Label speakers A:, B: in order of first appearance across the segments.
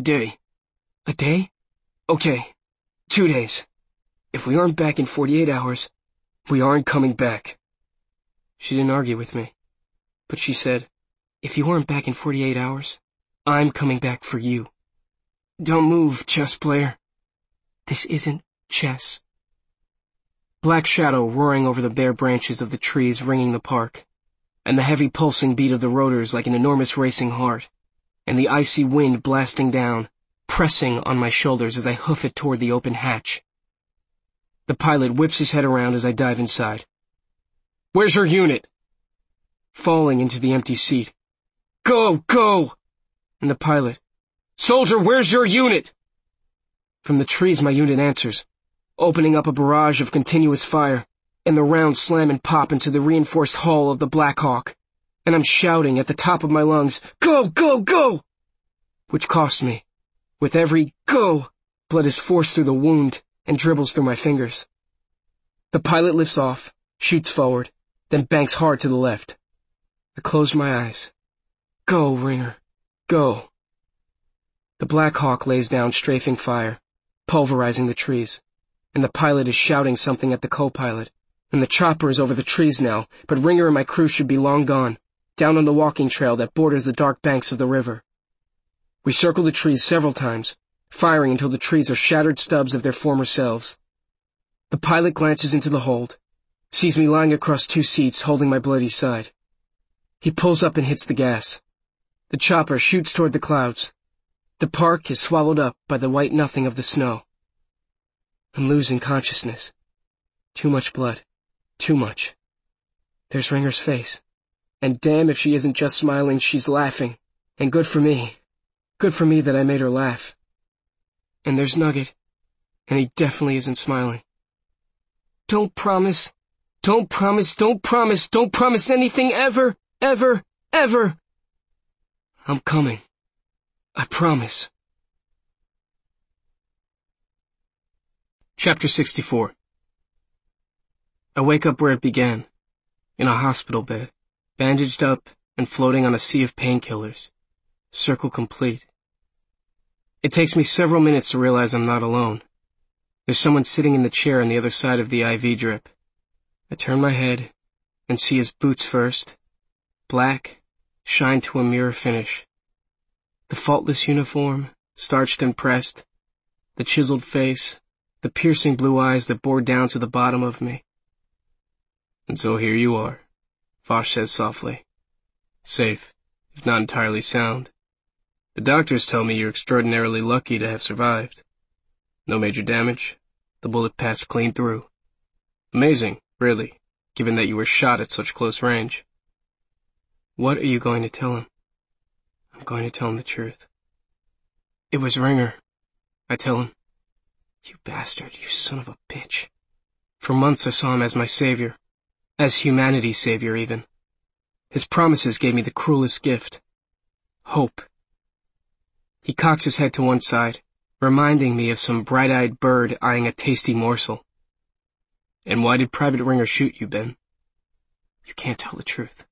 A: day. A day? Okay. 2 days. If we aren't back in 48 hours, we aren't coming back. She didn't argue with me, but she said, if you aren't back in 48 hours, I'm coming back for you. Don't move, chess player. This isn't chess. Black shadow roaring over the bare branches of the trees ringing the park, and the heavy pulsing beat of the rotors like an enormous racing heart, and the icy wind blasting down, pressing on my shoulders as I hoof it toward the open hatch. The pilot whips his head around as I dive inside. Where's your unit? Falling into the empty seat. Go, go! And the pilot. Soldier, where's your unit? From the trees my unit answers, opening up a barrage of continuous fire, and the rounds slam and pop into the reinforced hull of the Black Hawk, and I'm shouting at the top of my lungs, go, go, go! Which cost me. With every go, blood is forced through the wound and dribbles through my fingers. The pilot lifts off, shoots forward, then banks hard to the left. I close my eyes. Go, Ringer. Go. The Black Hawk lays down strafing fire, pulverizing the trees, and the pilot is shouting something at the co-pilot, and the chopper is over the trees now, but Ringer and my crew should be long gone, down on the walking trail that borders the dark banks of the river. We circle the trees several times, firing until the trees are shattered stubs of their former selves. The pilot glances into the hold, sees me lying across 2 seats holding my bloody side. He pulls up and hits the gas. The chopper shoots toward the clouds. The park is swallowed up by the white nothing of the snow. I'm losing consciousness. Too much blood. Too much. There's Ringer's face. And damn if she isn't just smiling, she's laughing. And good for me. Good for me that I made her laugh. And there's Nugget. And he definitely isn't smiling. Don't promise. Don't promise. Don't promise. Don't promise anything ever. Ever. Ever. I'm coming. I promise. Chapter 64. I wake up where it began, in a hospital bed, bandaged up and floating on a sea of painkillers, circle complete. It takes me several minutes to realize I'm not alone. There's someone sitting in the chair on the other side of the IV drip. I turn my head and see his boots first, black, shined to a mirror finish. The faultless uniform, starched and pressed, the chiseled face, the piercing blue eyes that bore down to the bottom of me. And so here you are, Foch says softly. Safe, if not entirely sound. The doctors tell me you're extraordinarily lucky to have survived. No major damage. The bullet passed clean through. Amazing, really, given that you were shot at such close range. What are you going to tell him? I'm going to tell him the truth. It was Ringer, I tell him. You bastard, you son of a bitch. For months I saw him as my savior. As humanity's savior, even. His promises gave me the cruelest gift. Hope. He cocks his head to one side, reminding me of some bright-eyed bird eyeing a tasty morsel. And why did Private Ringer shoot you, Ben? You can't tell the truth.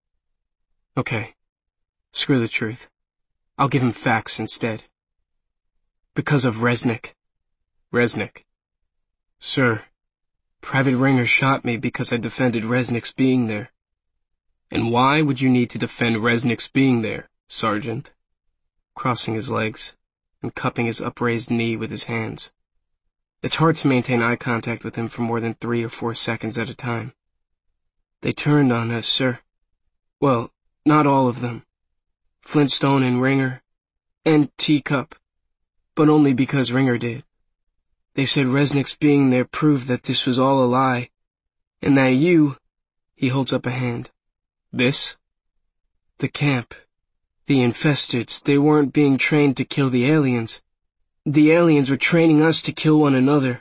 A: Okay. Screw the truth. I'll give him facts instead. Because of Resnick. Resnick. Sir, Private Ringer shot me because I defended Resnick's being there. And why would you need to defend Resnick's being there, Sergeant? Crossing his legs and cupping his upraised knee with his hands. It's hard to maintain eye contact with him for more than 3 or 4 seconds at a time. They turned on us, sir. Well, not all of them. Flintstone and Ringer, and Teacup, but only because Ringer did. They said Resnick's being there proved that this was all a lie, and that you, he holds up a hand. This? The camp, the infesteds, they weren't being trained to kill the aliens. The aliens were training us to kill one another.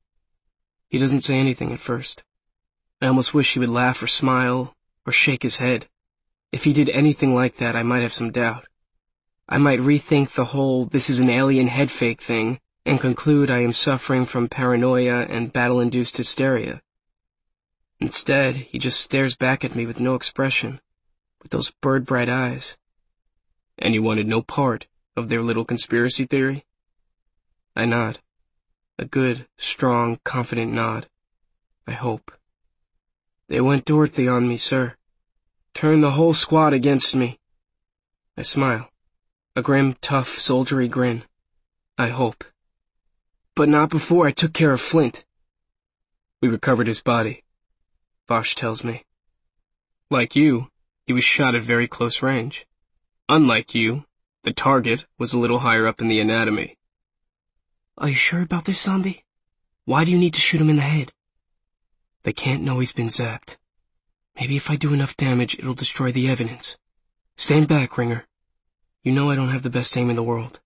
A: He doesn't say anything at first. I almost wish he would laugh or smile, or shake his head. If he did anything like that, I might have some doubt. I might rethink the whole this is an alien head fake thing, and conclude I am suffering from paranoia and battle-induced hysteria. Instead, he just stares back at me with no expression, with those bird-bright eyes. And you wanted no part of their little conspiracy theory? I nod. A good, strong, confident nod. I hope. They went Dorothy on me, sir. Turned the whole squad against me. I smile. A grim, tough, soldiery grin. I hope. But not before I took care of Flint. We recovered his body, Vosh tells me. Like you, he was shot at very close range. Unlike you, the target was a little higher up in the anatomy. Are you sure about this, Zombie? Why do you need to shoot him in the head? They can't know he's been zapped. Maybe if I do enough damage, it'll destroy the evidence. Stand back, Ringer. You know I don't have the best aim in the world.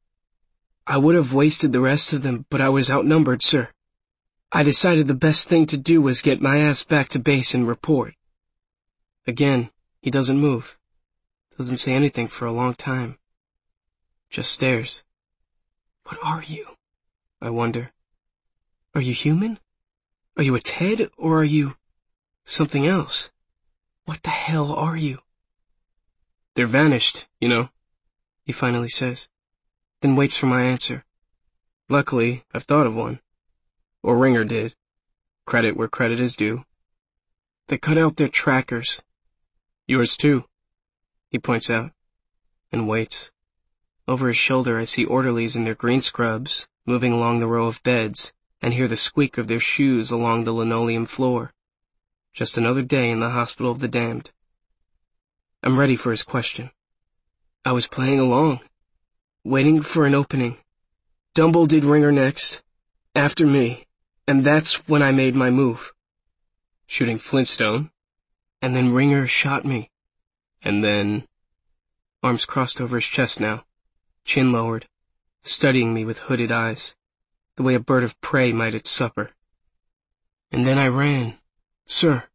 A: I would have wasted the rest of them, but I was outnumbered, sir. I decided the best thing to do was get my ass back to base and report. Again, he doesn't move. Doesn't say anything for a long time. Just stares. What are you? I wonder. Are you human? Are you a Ted, or are you something else? What the hell are you? They're vanished, you know, he finally says, then waits for my answer. Luckily, I've thought of one. Or Ringer did. Credit where credit is due. They cut out their trackers. Yours too, he points out, and waits. Over his shoulder I see orderlies in their green scrubs, moving along the row of beds, and hear the squeak of their shoes along the linoleum floor. Just another day in the Hospital of the Damned. I'm ready for his question. I was playing along, waiting for an opening. Dumble did Ringer next, after me, and that's when I made my move. Shooting Flintstone? And then Ringer shot me. And then... Arms crossed over his chest now, chin lowered, studying me with hooded eyes, the way a bird of prey might at supper. And then I ran, sir.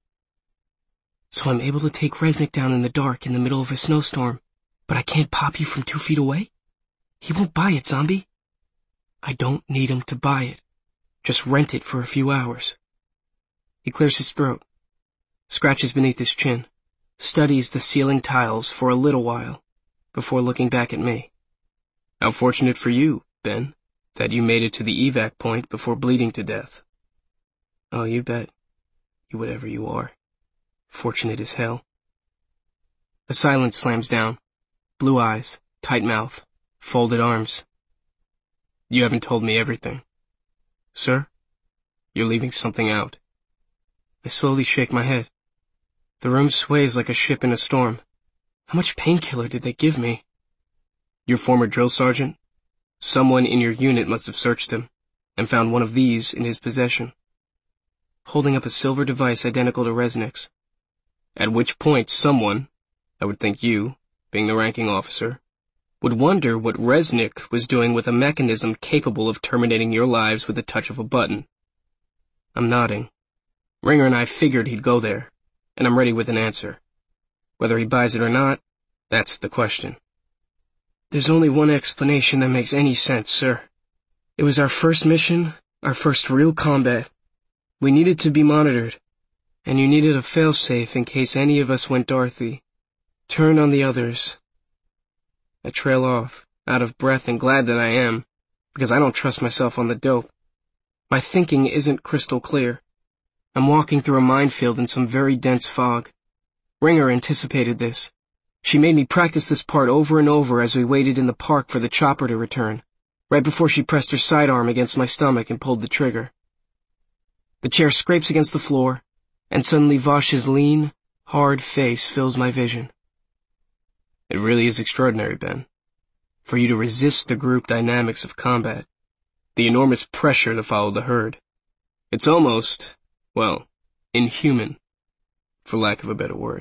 A: So I'm able to take Resnick down in the dark in the middle of a snowstorm, but I can't pop you from 2 feet away? He won't buy it, Zombie. I don't need him to buy it. Just rent it for a few hours. He clears his throat, scratches beneath his chin, studies the ceiling tiles for a little while, before looking back at me. How fortunate for you, Ben, that you made it to the evac point before bleeding to death. Oh, you bet. You whatever you are. Fortunate as hell. A silence slams down. Blue eyes, tight mouth, folded arms. You haven't told me everything. Sir, you're leaving something out. I slowly shake my head. The room sways like a ship in a storm. How much painkiller did they give me? Your former drill sergeant? Someone in your unit must have searched him, and found one of these in his possession. Holding up a silver device identical to Resnick's. At which point someone, I would think you, being the ranking officer, would wonder what Resnick was doing with a mechanism capable of terminating your lives with the touch of a button. I'm nodding. Ringer and I figured he'd go there, and I'm ready with an answer. Whether he buys it or not, that's the question. There's only one explanation that makes any sense, sir. It was our first mission, our first real combat. We needed to be monitored, and you needed a failsafe in case any of us went Dorothy. Turn on the others. I trail off, out of breath and glad that I am, because I don't trust myself on the dope. My thinking isn't crystal clear. I'm walking through a minefield in some very dense fog. Ringer anticipated this. She made me practice this part over and over as we waited in the park for the chopper to return, right before she pressed her sidearm against my stomach and pulled the trigger. The chair scrapes against the floor, and suddenly Vosh's lean, hard face fills my vision. It really is extraordinary, Ben, for you to resist the group dynamics of combat, the enormous pressure to follow the herd. It's almost, well, inhuman, for lack of a better word.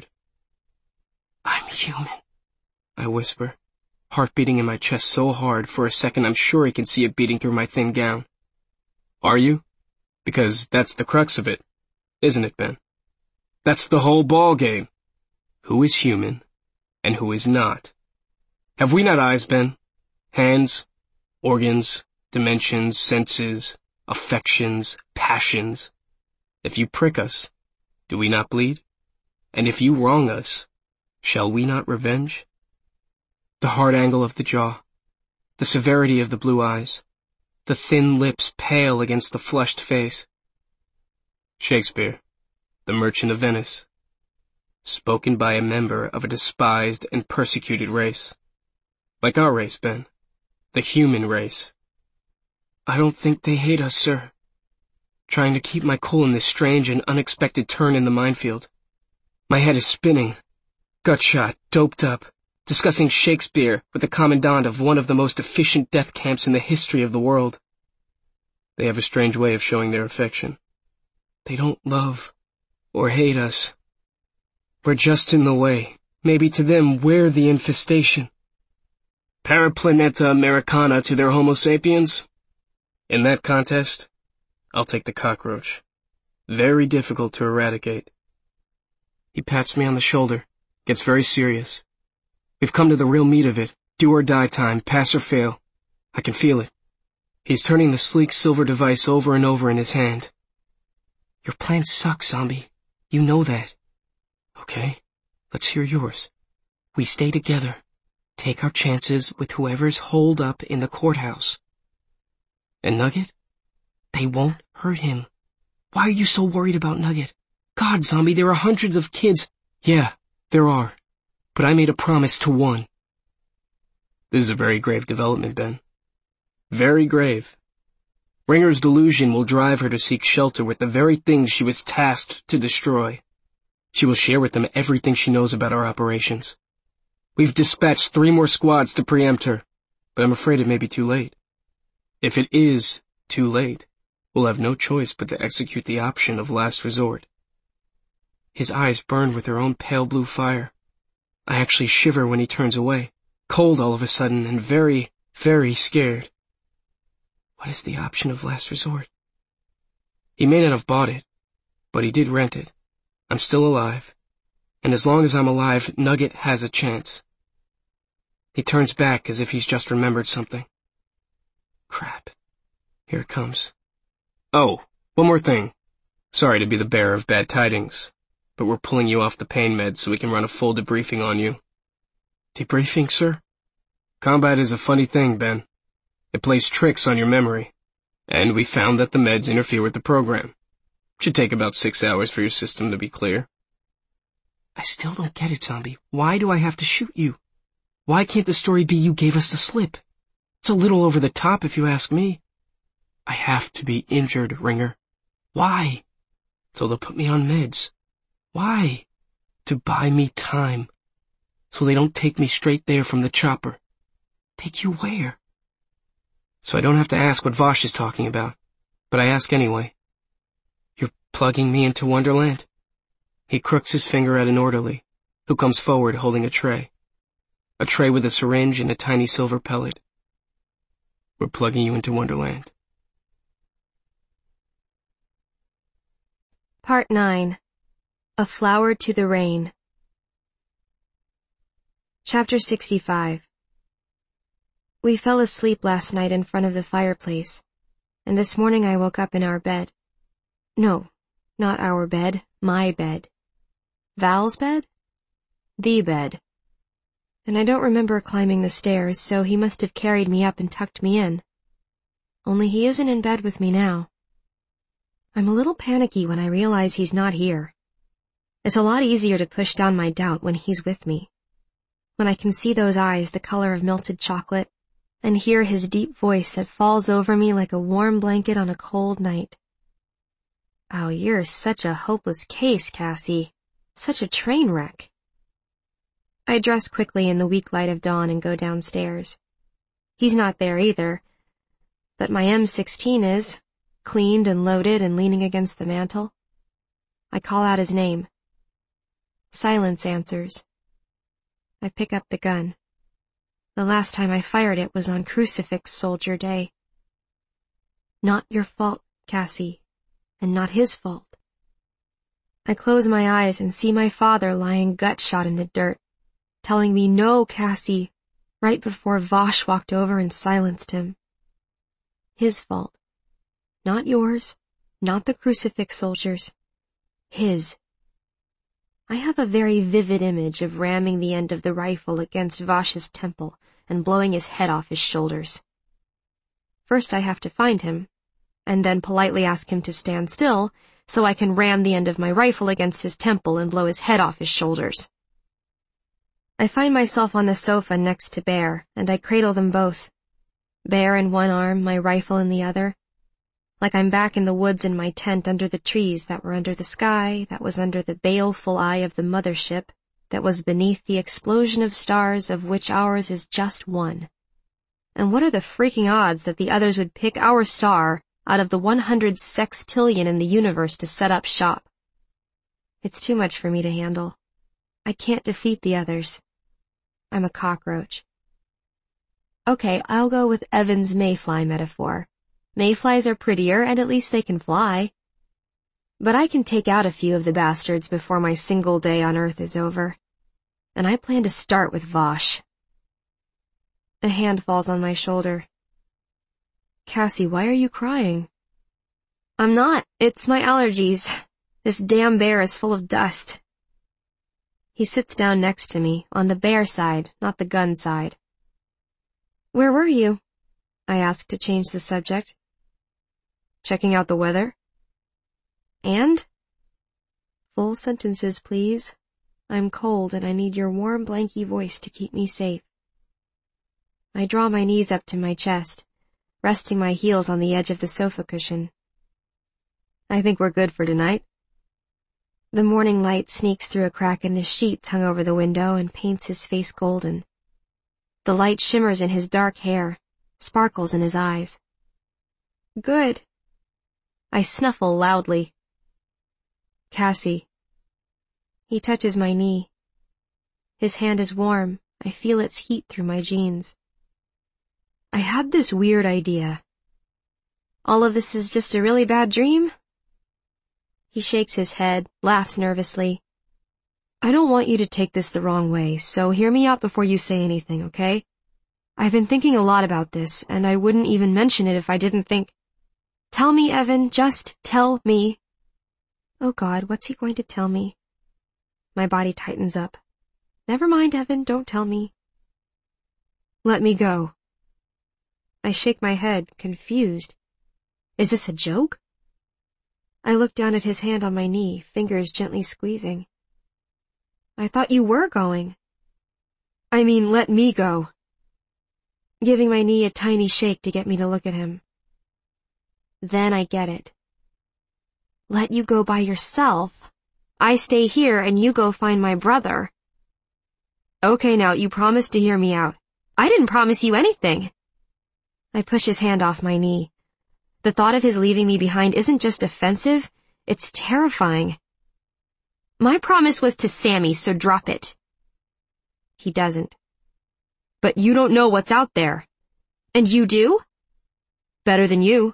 A: I'm human, I whisper, heart beating in my chest so hard for a second I'm sure he can see it beating through my thin gown. Are you? Because that's the crux of it, isn't it, Ben? That's the whole ball game. Who is human, and who is not? Have we not eyes, Ben? Hands, organs, dimensions, senses, affections, passions. If you prick us, do we not bleed? And if you wrong us, shall we not revenge? The hard angle of the jaw, the severity of the blue eyes, the thin lips pale against the flushed face. Shakespeare, the Merchant of Venice. Spoken by a member of a despised and persecuted race. Like our race, Ben. The human race. I don't think they hate us, sir. Trying to keep my cool in this strange and unexpected turn in the minefield. My head is spinning. Gutshot, doped up, discussing Shakespeare with the commandant of one of the most efficient death camps in the history of the world. They have a strange way of showing their affection. They don't love or hate us. We're just in the way. Maybe to them we're the infestation. Paraplaneta Americana to their Homo sapiens? In that contest, I'll take the cockroach. Very difficult to eradicate. He pats me on the shoulder, gets very serious. We've come to the real meat of it. Do or die time, pass or fail. I can feel it. He's turning the sleek silver device over and over in his hand. Your plan sucks, zombie. You know that. Okay, let's hear yours. We stay together. Take our chances with whoever's holed up in the courthouse. And Nugget? They won't hurt him. Why are you so worried about Nugget? God, zombie, there are hundreds of kids. Yeah, there are. But I made a promise to one. This is a very grave development, Ben. Very grave. Ringer's delusion will drive her to seek shelter with the very things she was tasked to destroy. She will share with them everything she knows about our operations. We've dispatched 3 more squads to preempt her, but I'm afraid it may be too late. If it is too late, we'll have no choice but to execute the option of last resort. His eyes burn with their own pale blue fire. I actually shiver when he turns away, cold all of a sudden and very, very scared. What is the option of last resort? He may not have bought it, but he did rent it. I'm still alive, and as long as I'm alive, Nugget has a chance. He turns back as if he's just remembered something. Crap. Here it comes. Oh, one more thing. Sorry to be the bearer of bad tidings, but we're pulling you off the pain meds so we can run a full debriefing on you. Debriefing, sir? Combat is a funny thing, Ben. It plays tricks on your memory, and we found that the meds interfere with the program. Should take about 6 hours for your system to be clear. I still don't get it, zombie. Why do I have to shoot you? Why can't the story be you gave us the slip? It's a little over the top if you ask me. I have to be injured, Ringer. Why? So they'll put me on meds. Why? To buy me time. So they don't take me straight there from the chopper. Take you where? So I don't have to ask what Vosh is talking about, but I ask anyway. You're plugging me into Wonderland? He crooks his finger at an orderly, who comes forward holding a tray with a syringe and a tiny silver pellet. We're plugging you into Wonderland.
B: Part 9. A Flower to the Rain. Chapter 65. We fell asleep last night in front of the fireplace, and this morning I woke up in our bed. No, not our bed, my bed. Val's bed? The bed. And I don't remember climbing the stairs, so he must have carried me up and tucked me in. Only he isn't in bed with me now. I'm a little panicky when I realize he's not here. It's a lot easier to push down my doubt when he's with me. When I can see those eyes the color of melted chocolate, and hear his deep voice that falls over me like a warm blanket on a cold night. Oh, you're such a hopeless case, Cassie. Such a train wreck. I dress quickly in the weak light of dawn and go downstairs. He's not there either, but my M16 is, cleaned and loaded and leaning against the mantel. I call out his name. Silence answers. I pick up the gun. The last time I fired it was on Crucifix Soldier Day. Not your fault, Cassie, and not his fault. I close my eyes and see my father lying gut-shot in the dirt, telling me no, Cassie, right before Vosh walked over and silenced him. His fault. Not yours, not the Crucifix Soldiers. His. I have a very vivid image of ramming the end of the rifle against Vosh's temple and blowing his head off his shoulders. First I have to find him, and then politely ask him to stand still so I can ram the end of my rifle against his temple and blow his head off his shoulders. I find myself on the sofa next to Bear, and I cradle them both. Bear in one arm, my rifle in the other. Like I'm back in the woods in my tent under the trees that were under the sky, that was under the baleful eye of the mothership, that was beneath the explosion of stars of which ours is just one. And what are the freaking odds that the others would pick our star out of the 100 sextillion in the universe to set up shop? It's too much for me to handle. I can't defeat the others. I'm a cockroach. Okay, I'll go with Evan's mayfly metaphor. Mayflies are prettier, and at least they can fly. But I can take out a few of the bastards before my single day on Earth is over. And I plan to start with Vosh. A hand falls on my shoulder. Cassie, why are you crying? I'm not. It's my allergies. This damn bear is full of dust. He sits down next to me, on the bear side, not the gun side. Where were you? I asked to change the subject. Checking out the weather. And? Full sentences, please. I'm cold and I need your warm, blanky voice to keep me safe. I draw my knees up to my chest, resting my heels on the edge of the sofa cushion. I think we're good for tonight. The morning light sneaks through a crack in the sheets hung over the window and paints his face golden. The light shimmers in his dark hair, sparkles in his eyes. Good. I snuffle loudly. Cassie. He touches my knee. His hand is warm. I feel its heat through my jeans. I had this weird idea. All of this is just a really bad dream? He shakes his head, laughs nervously. I don't want you to take this the wrong way, so hear me out before you say anything, okay? I've been thinking a lot about this, and I wouldn't even mention it if I didn't think... Tell me, Evan, just tell me. Oh God, what's he going to tell me? My body tightens up. Never mind, Evan, don't tell me. Let me go. I shake my head, confused. Is this a joke? I look down at his hand on my knee, fingers gently squeezing. I thought you were going. I mean, let me go. Giving my knee a tiny shake to get me to look at him. Then I get it. Let you go by yourself? I stay here and you go find my brother. Okay, now, you promised to hear me out. I didn't promise you anything. I push his hand off my knee. The thought of his leaving me behind isn't just offensive, it's terrifying. My promise was to Sammy, so drop it. He doesn't. But you don't know what's out there. And you do? Better than you.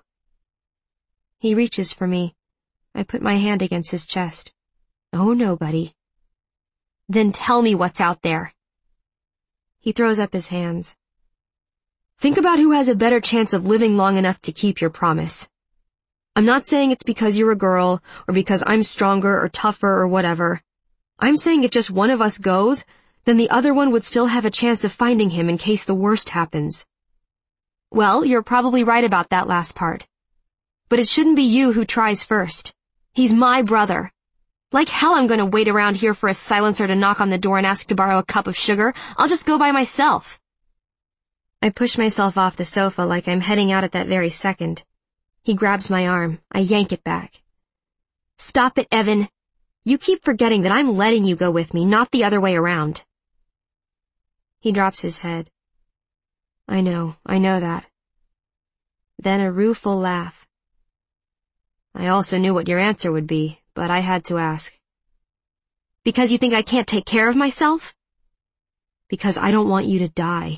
B: He reaches for me. I put my hand against his chest. Oh no, buddy. Then tell me what's out there. He throws up his hands. Think about who has a better chance of living long enough to keep your promise. I'm not saying it's because you're a girl, or because I'm stronger or tougher or whatever. I'm saying if just one of us goes, then the other one would still have a chance of finding him in case the worst happens. Well, you're probably right about that last part. But it shouldn't be you who tries first. He's my brother. Like hell I'm gonna wait around here for a silencer to knock on the door and ask to borrow a cup of sugar. I'll just go by myself. I push myself off the sofa like I'm heading out at that very second. He grabs my arm. I yank it back. Stop it, Evan. You keep forgetting that I'm letting you go with me, not the other way around. He drops his head. I know that. Then a rueful laugh. I also knew what your answer would be, but I had to ask. Because you think I can't take care of myself? Because I don't want you to die.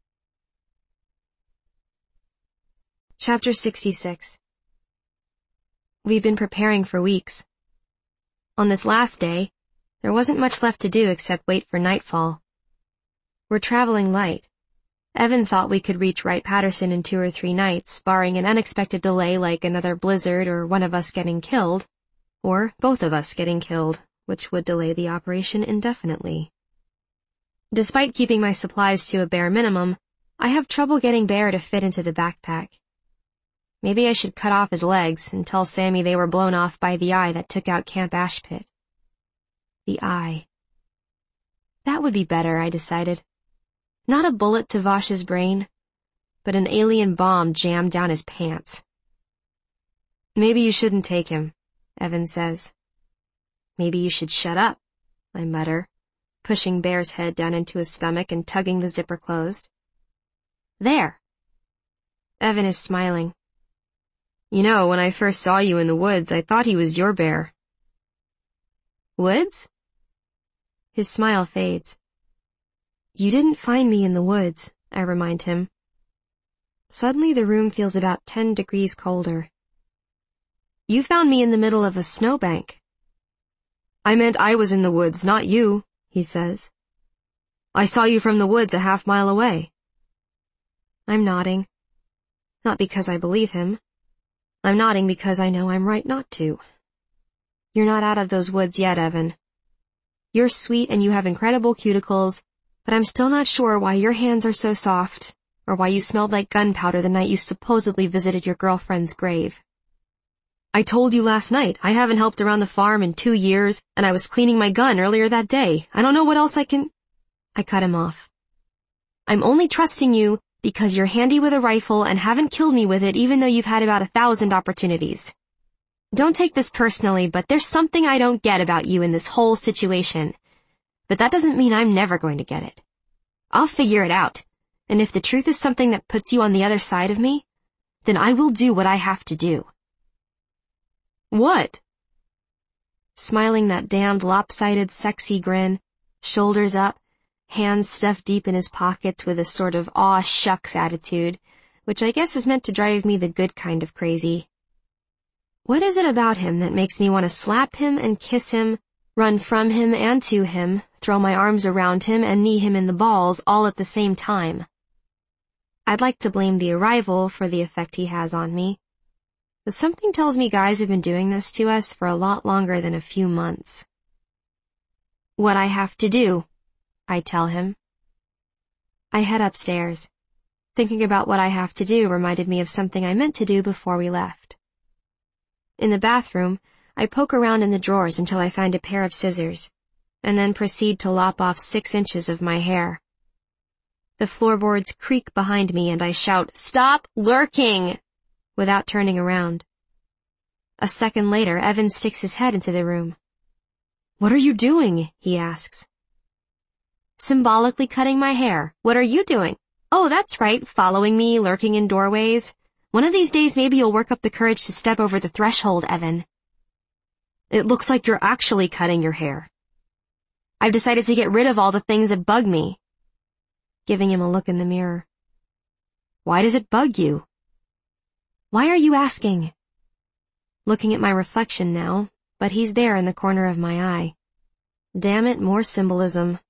B: Chapter 66. We've been preparing for weeks. On this last day, there wasn't much left to do except wait for nightfall. We're traveling light. Evan thought we could reach Wright-Patterson in 2 or 3 nights, barring an unexpected delay like another blizzard or one of us getting killed, or both of us getting killed, which would delay the operation indefinitely. Despite keeping my supplies to a bare minimum, I have trouble getting Bear to fit into the backpack. Maybe I should cut off his legs and tell Sammy they were blown off by the eye that took out Camp Ashpit. The eye. That would be better, I decided. Not a bullet to Vosh's brain, but an alien bomb jammed down his pants. Maybe you shouldn't take him, Evan says. Maybe you should shut up, I mutter, pushing Bear's head down into his stomach and tugging the zipper closed. There. Evan is smiling. You know, when I first saw you in the woods, I thought he was your bear. Woods? His smile fades. You didn't find me in the woods, I remind him. Suddenly the room feels about 10 degrees colder. You found me in the middle of a snowbank. I meant I was in the woods, not you, he says. I saw you from the woods a half-mile away. I'm nodding. Not because I believe him. I'm nodding because I know I'm right not to. You're not out of those woods yet, Evan. You're sweet and you have incredible cuticles, but I'm still not sure why your hands are so soft, or why you smelled like gunpowder the night you supposedly visited your girlfriend's grave. I told you last night, I haven't helped around the farm in 2 years, and I was cleaning my gun earlier that day. I don't know what else I cut him off. I'm only trusting you because you're handy with a rifle and haven't killed me with it even though you've had about 1,000 opportunities. Don't take this personally, but there's something I don't get about you in this whole situation. But that doesn't mean I'm never going to get it. I'll figure it out, and if the truth is something that puts you on the other side of me, then I will do what I have to do. What? Smiling that damned lopsided sexy grin, shoulders up, hands stuffed deep in his pockets with a sort of aw shucks attitude, which I guess is meant to drive me the good kind of crazy. What is it about him that makes me want to slap him and kiss him, run from him and to him, throw my arms around him and knee him in the balls all at the same time? I'd like to blame the arrival for the effect he has on me, but something tells me guys have been doing this to us for a lot longer than a few months. What I have to do, I tell him. I head upstairs. Thinking about what I have to do reminded me of something I meant to do before we left. In the bathroom, I poke around in the drawers until I find a pair of scissors, and then proceed to lop off 6 inches of my hair. The floorboards creak behind me and I shout, "Stop lurking!" without turning around. A second later, Evan sticks his head into the room. "What are you doing?" he asks. "Symbolically cutting my hair. What are you doing?" "Oh, that's right, following me, lurking in doorways. One of these days maybe you'll work up the courage to step over the threshold, Evan." "It looks like you're actually cutting your hair." "I've decided to get rid of all the things that bug me." Giving him a look in the mirror. "Why does it bug you?" "Why are you asking?" Looking at my reflection now, but he's there in the corner of my eye. Damn it, more symbolism.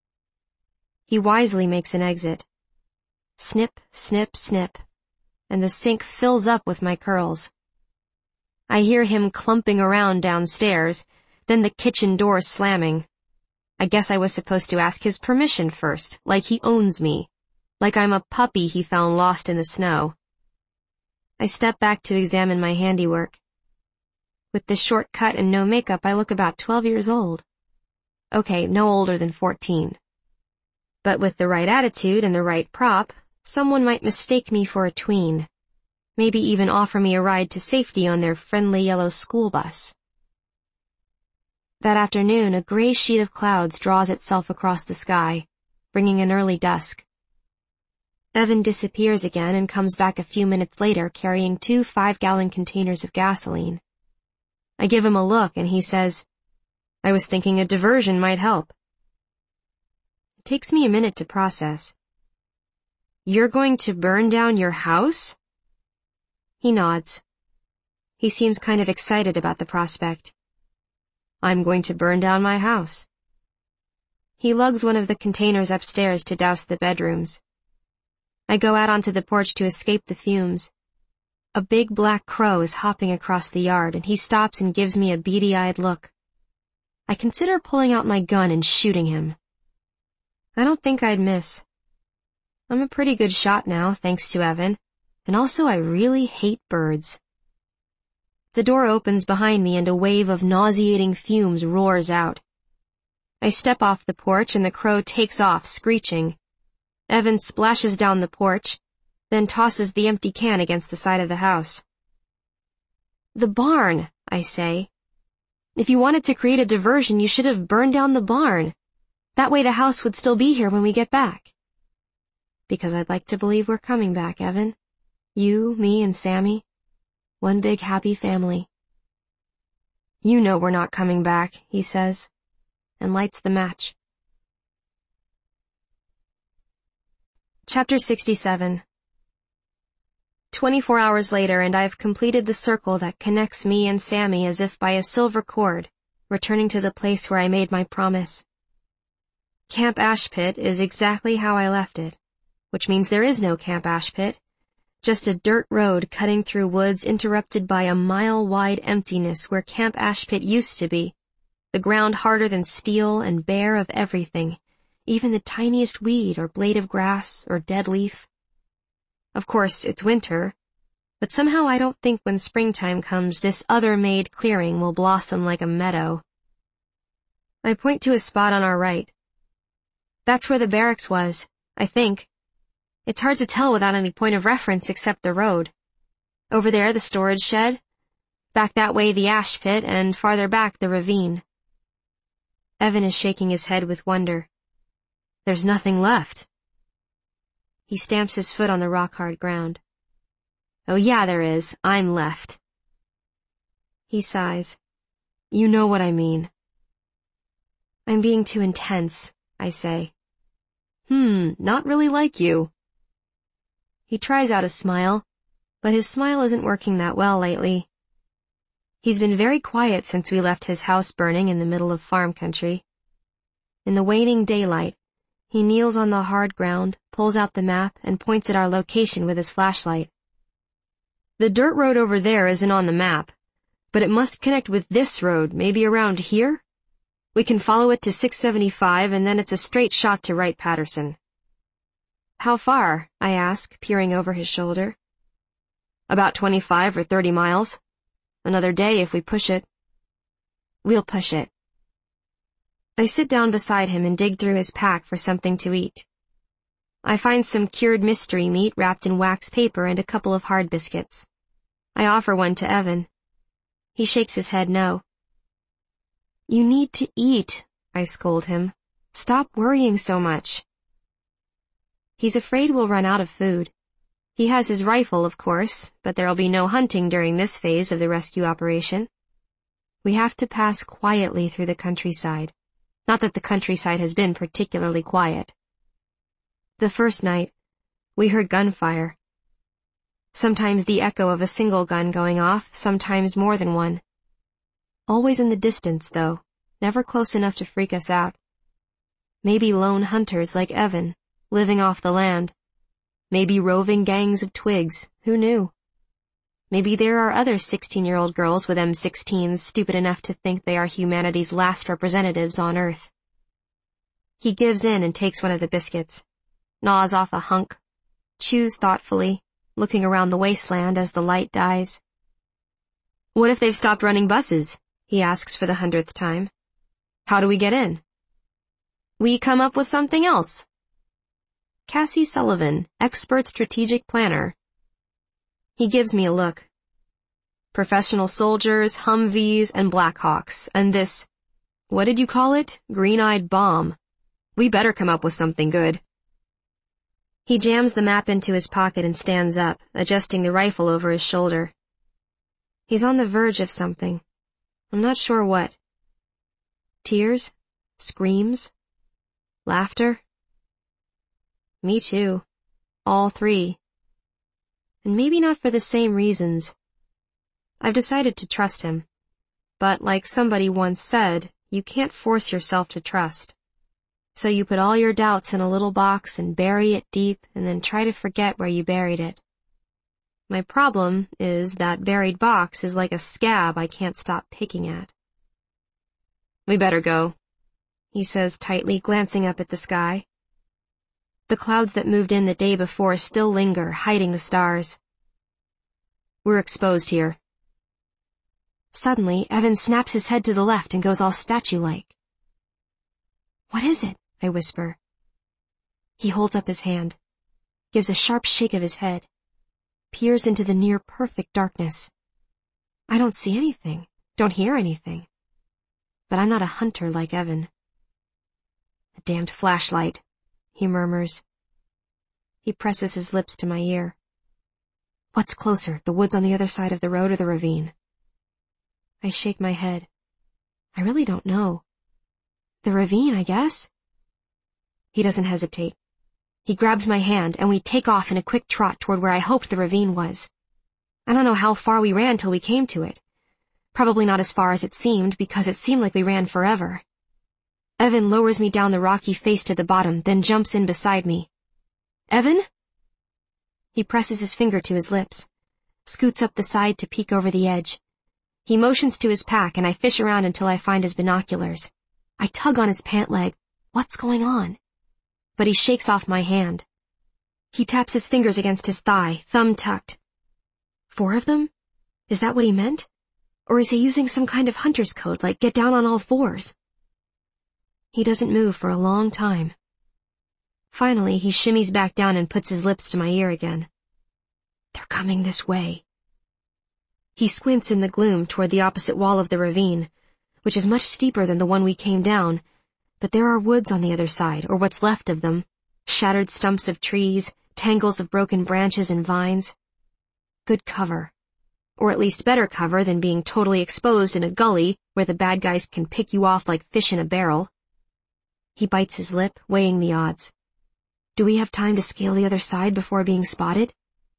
B: He wisely makes an exit. Snip, snip, snip, and the sink fills up with my curls. I hear him clumping around downstairs, then the kitchen door slamming. I guess I was supposed to ask his permission first, like he owns me, like I'm a puppy he found lost in the snow. I step back to examine my handiwork. With this short cut and no makeup, I look about 12 years old. Okay, no older than 14. But with the right attitude and the right prop, someone might mistake me for a tween. Maybe even offer me a ride to safety on their friendly yellow school bus. That afternoon, a gray sheet of clouds draws itself across the sky, bringing an early dusk. Evan disappears again and comes back a few minutes later carrying 2 5-gallon containers of gasoline. I give him a look and he says, "I was thinking a diversion might help." It takes me a minute to process. "You're going to burn down your house?" He nods. He seems kind of excited about the prospect. "I'm going to burn down my house." He lugs one of the containers upstairs to douse the bedrooms. I go out onto the porch to escape the fumes. A big black crow is hopping across the yard and he stops and gives me a beady-eyed look. I consider pulling out my gun and shooting him. I don't think I'd miss. I'm a pretty good shot now, thanks to Evan, and also I really hate birds. The door opens behind me and a wave of nauseating fumes roars out. I step off the porch and the crow takes off, screeching. Evan splashes down the porch, then tosses the empty can against the side of the house. The barn, I say. If you wanted to create a diversion, you should have burned down the barn. That way the house would still be here when we get back. Because I'd like to believe we're coming back, Evan. You, me, and Sammy. One big happy family. You know we're not coming back, he says, and lights the match. Chapter 67. 24 hours later, and I've completed the circle that connects me and Sammy as if by a silver cord, returning to the place where I made my promise. Camp Ashpit is exactly how I left it, which means there is no Camp Ashpit, just a dirt road cutting through woods interrupted by a mile-wide emptiness where Camp Ashpit used to be, the ground harder than steel and bare of everything, even the tiniest weed or blade of grass or dead leaf. Of course, it's winter, but somehow I don't think when springtime comes this other-made clearing will blossom like a meadow. I point to a spot on our right. That's where the barracks was, I think. It's hard to tell without any point of reference except the road. Over there, the storage shed. Back that way, the ash pit, and farther back, the ravine. Evan is shaking his head with wonder. There's nothing left. He stamps his foot on the rock-hard ground. Oh yeah, there is. I'm left. He sighs. You know what I mean. I'm being too intense, I say. Not really like you. He tries out a smile, but his smile isn't working that well lately. He's been very quiet since we left his house burning in the middle of farm country. In the waning daylight, he kneels on the hard ground, pulls out the map, and points at our location with his flashlight. The dirt road over there isn't on the map, but it must connect with this road, maybe around here? We can follow it to 675, and then it's a straight shot to Wright-Patterson. How far? I ask, peering over his shoulder. About 25 or 30 miles. Another day if we push it. We'll push it. I sit down beside him and dig through his pack for something to eat. I find some cured mystery meat wrapped in wax paper and a couple of hard biscuits. I offer one to Evan. He shakes his head no. You need to eat, I scold him. Stop worrying so much. He's afraid we'll run out of food. He has his rifle, of course, but there'll be no hunting during this phase of the rescue operation. We have to pass quietly through the countryside. Not that the countryside has been particularly quiet. The first night, we heard gunfire. Sometimes the echo of a single gun going off, sometimes more than one. Always in the distance, though, never close enough to freak us out. Maybe lone hunters like Evan, living off the land. Maybe roving gangs of twigs, who knew? Maybe there are other 16-year-old girls with M16s stupid enough to think they are humanity's last representatives on Earth. He gives in and takes one of the biscuits, gnaws off a hunk, chews thoughtfully, looking around the wasteland as the light dies. What if they've stopped running buses? He asks for the 100th time. How do we get in? We come up with something else. Cassie Sullivan, expert strategic planner. He gives me a look. Professional soldiers, Humvees, and Blackhawks, and this, what did you call it? Green-eyed bomb. We better come up with something good. He jams the map into his pocket and stands up, adjusting the rifle over his shoulder. He's on the verge of something. I'm not sure what. Tears? Screams? Laughter? Me too. All three. And maybe not for the same reasons. I've decided to trust him. But like somebody once said, you can't force yourself to trust. So you put all your doubts in a little box and bury it deep and then try to forget where you buried it. My problem is that buried box is like a scab I can't stop picking at. We better go, he says tightly, glancing up at the sky. The clouds that moved in the day before still linger, hiding the stars. We're exposed here. Suddenly, Evan snaps his head to the left and goes all statue-like. What is it? I whisper. He holds up his hand, gives a sharp shake of his head, peers into the near-perfect darkness. I don't see anything, don't hear anything. But I'm not a hunter like Evan. A damned flashlight, he murmurs. He presses his lips to my ear. What's closer, the woods on the other side of the road or the ravine? I shake my head. I really don't know. The ravine, I guess. He doesn't hesitate. He grabs my hand, and we take off in a quick trot toward where I hoped the ravine was. I don't know how far we ran till we came to it. Probably not as far as it seemed, because it seemed like we ran forever. Evan lowers me down the rocky face to the bottom, then jumps in beside me. Evan? He presses his finger to his lips, scoots up the side to peek over the edge. He motions to his pack, and I fish around until I find his binoculars. I tug on his pant leg. What's going on? But he shakes off my hand. He taps his fingers against his thigh, thumb tucked. 4 of them? Is that what he meant? Or is he using some kind of hunter's code, like get down on all 4s? He doesn't move for a long time. Finally, he shimmies back down and puts his lips to my ear again. They're coming this way. He squints in the gloom toward the opposite wall of the ravine, which is much steeper than the one we came down, but there are woods on the other side, or what's left of them, shattered stumps of trees, tangles of broken branches and vines. Good cover. Or at least better cover than being totally exposed in a gully where the bad guys can pick you off like fish in a barrel. He bites his lip, weighing the odds. Do we have time to scale the other side before being spotted?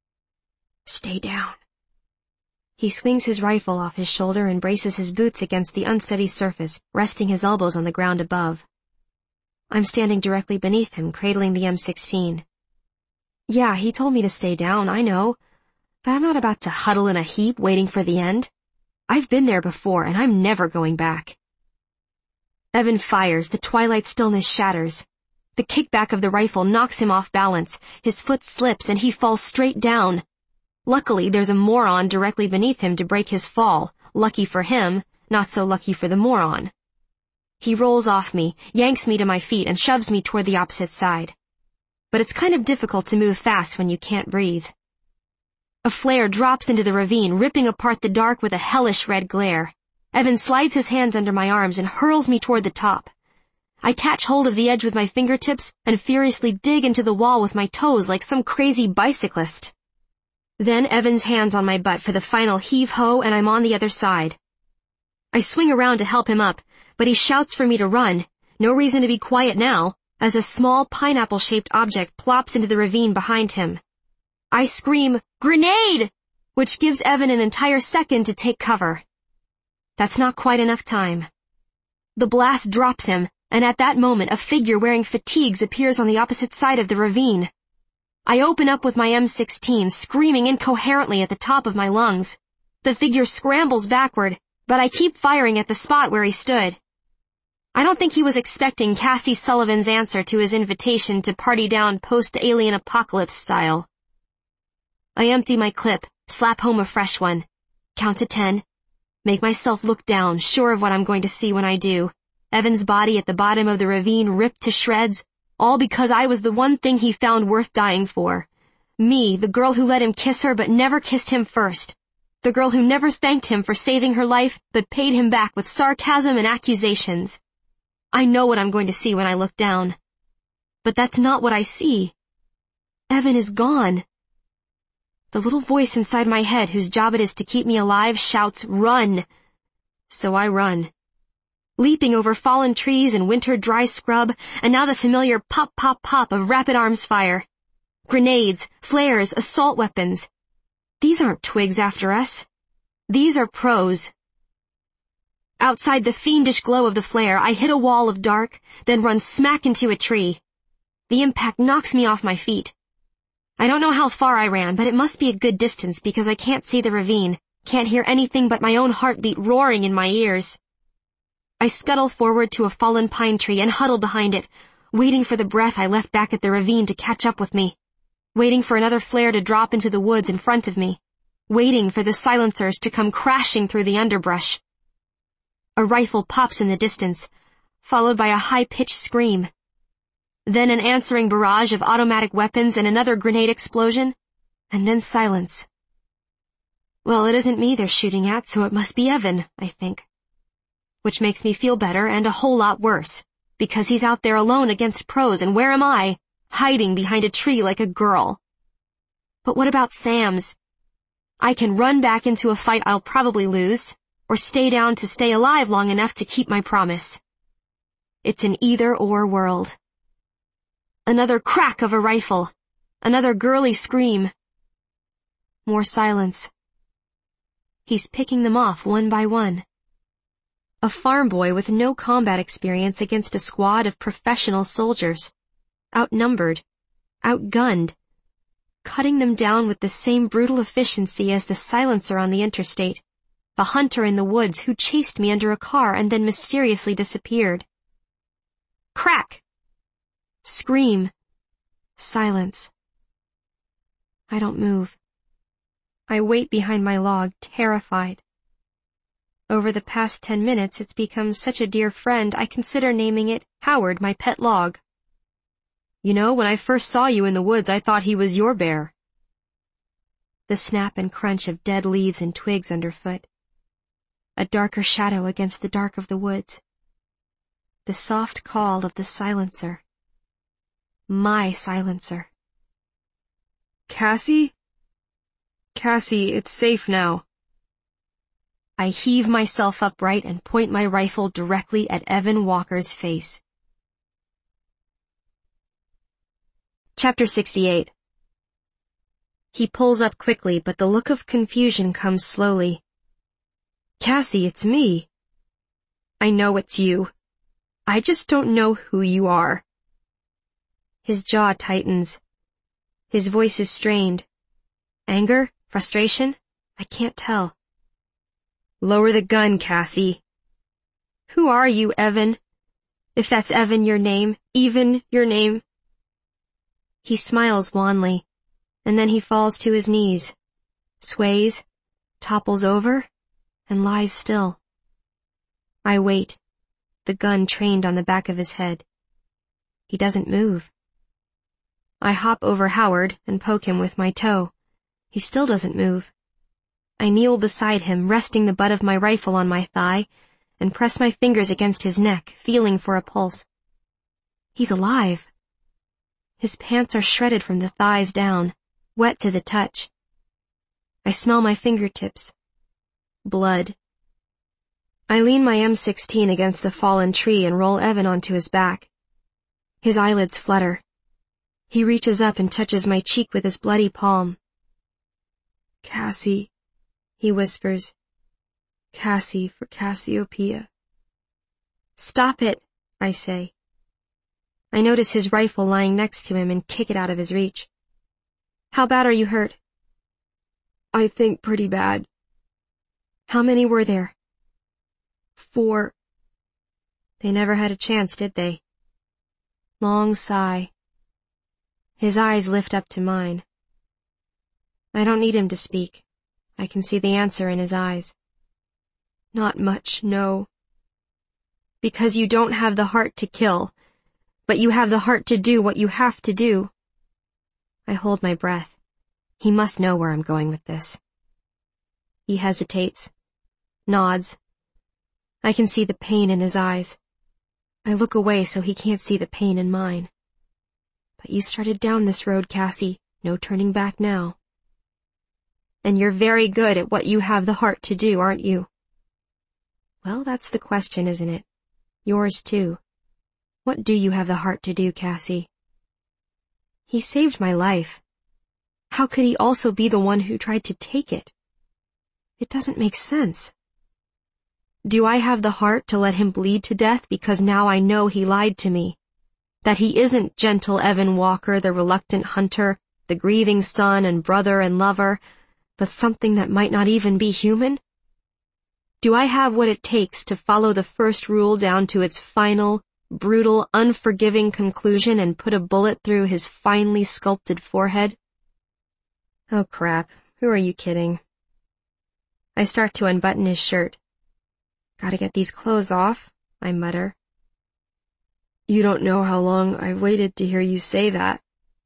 B: Stay down. He swings his rifle off his shoulder and braces his boots against the unsteady surface, resting his elbows on the ground above. I'm standing directly beneath him, cradling the M16. Yeah, he told me to stay down, I know. But I'm not about to huddle in a heap waiting for the end. I've been there before, and I'm never going back. Evan fires, the twilight stillness shatters. The kickback of the rifle knocks him off balance, his foot slips, and he falls straight down. Luckily, there's a moron directly beneath him to break his fall. Lucky for him, not so lucky for the moron. He rolls off me, yanks me to my feet, and shoves me toward the opposite side. But it's kind of difficult to move fast when you can't breathe. A flare drops into the ravine, ripping apart the dark with a hellish red glare. Evan slides his hands under my arms and hurls me toward the top. I catch hold of the edge with my fingertips and furiously dig into the wall with my toes like some crazy bicyclist. Then Evan's hands on my butt for the final heave-ho, and I'm on the other side. I swing around to help him up, but he shouts for me to run. No reason to be quiet now, as a small pineapple-shaped object plops into the ravine behind him. I scream, "Grenade!" which gives Evan an entire second to take cover. That's not quite enough time. The blast drops him, and at that moment a figure wearing fatigues appears on the opposite side of the ravine. I open up with my M16, screaming incoherently at the top of my lungs. The figure scrambles backward, but I keep firing at the spot where he stood. I don't think he was expecting Cassie Sullivan's answer to his invitation to party down post-alien apocalypse style. I empty my clip, slap home a fresh one, count to 10, make myself look down, sure of what I'm going to see when I do. Evan's body at the bottom of the ravine ripped to shreds, all because I was the one thing he found worth dying for. Me, the girl who let him kiss her but never kissed him first. The girl who never thanked him for saving her life but paid him back with sarcasm and accusations. I know what I'm going to see when I look down. But that's not what I see. Evan is gone. The little voice inside my head whose job it is to keep me alive shouts, "Run!" So I run. Leaping over fallen trees and winter dry scrub, and now the familiar pop, pop, pop of rapid arms fire. Grenades, flares, assault weapons. These aren't twigs after us. These are pros. Outside the fiendish glow of the flare, I hit a wall of dark, then run smack into a tree. The impact knocks me off my feet. I don't know how far I ran, but it must be a good distance because I can't see the ravine, can't hear anything but my own heartbeat roaring in my ears. I scuttle forward to a fallen pine tree and huddle behind it, waiting for the breath I left back at the ravine to catch up with me, waiting for another flare to drop into the woods in front of me, waiting for the silencers to come crashing through the underbrush. A rifle pops in the distance, followed by a high-pitched scream. Then an answering barrage of automatic weapons and another grenade explosion, and then silence. Well, it isn't me they're shooting at, so it must be Evan, I think. Which makes me feel better and a whole lot worse, because he's out there alone against pros, and where am I? Hiding behind a tree like a girl. But what about Sam's? I can run back into a fight I'll probably lose, or stay down to stay alive long enough to keep my promise. It's an either-or world. Another crack of a rifle. Another girly scream. More silence. He's picking them off one by one. A farm boy with no combat experience against a squad of professional soldiers. Outnumbered. Outgunned. Cutting them down with the same brutal efficiency as the silencer on the interstate. The hunter in the woods who chased me under a car and then mysteriously disappeared. Crack! Scream. Silence. I don't move. I wait behind my log, terrified. Over the past 10 minutes, it's become such a dear friend, I consider naming it Howard, my pet log. You know, when I first saw you in the woods, I thought he was your bear. The snap and crunch of dead leaves and twigs underfoot. A darker shadow against the dark of the woods. The soft call of the silencer. My silencer. Cassie? Cassie, it's safe now. I heave myself upright and point my rifle directly at Evan Walker's face. Chapter 68. He pulls up quickly, but the look of confusion comes slowly. Cassie, it's me. I know it's you. I just don't know who you are. His jaw tightens. His voice is strained. Anger? Frustration? I can't tell. Lower the gun, Cassie. Who are you, Evan? If that's Evan your name, even your name. He smiles wanly, and then he falls to his knees, sways, topples over, and lies still. I wait, the gun trained on the back of his head. He doesn't move. I hop over Howard and poke him with my toe. He still doesn't move. I kneel beside him, resting the butt of my rifle on my thigh, and press my fingers against his neck, feeling for a pulse. He's alive. His pants are shredded from the thighs down, wet to the touch. I smell my fingertips. Blood. I lean my M16 against the fallen tree and roll Evan onto his back. His eyelids flutter. He reaches up and touches my cheek with his bloody palm. Cassie, he whispers. Cassie for Cassiopeia. Stop it, I say. I notice his rifle lying next to him and kick it out of his reach. How bad are you hurt? I think pretty bad. How many were there? 4. They never had a chance, did they? Long sigh. His eyes lift up to mine. I don't need him to speak. I can see the answer in his eyes. Not much, no. Because you don't have the heart to kill, but you have the heart to do what you have to do. I hold my breath. He must know where I'm going with this. He hesitates, nods. I can see the pain in his eyes. I look away so he can't see the pain in mine. But you started down this road, Cassie. No turning back now. And you're very good at what you have the heart to do, aren't you? Well, that's the question, isn't it? Yours too. What do you have the heart to do, Cassie? He saved my life. How could he also be the one who tried to take it? It doesn't make sense. Do I have the heart to let him bleed to death because now I know he lied to me? That he isn't gentle Evan Walker, the reluctant hunter, the grieving son and brother and lover, but something that might not even be human? Do I have what it takes to follow the first rule down to its final, brutal, unforgiving conclusion and put a bullet through his finely sculpted forehead? Oh crap, who are you kidding? I start to unbutton his shirt. Gotta get these clothes off, I mutter. You don't know how long I've waited to hear you say that.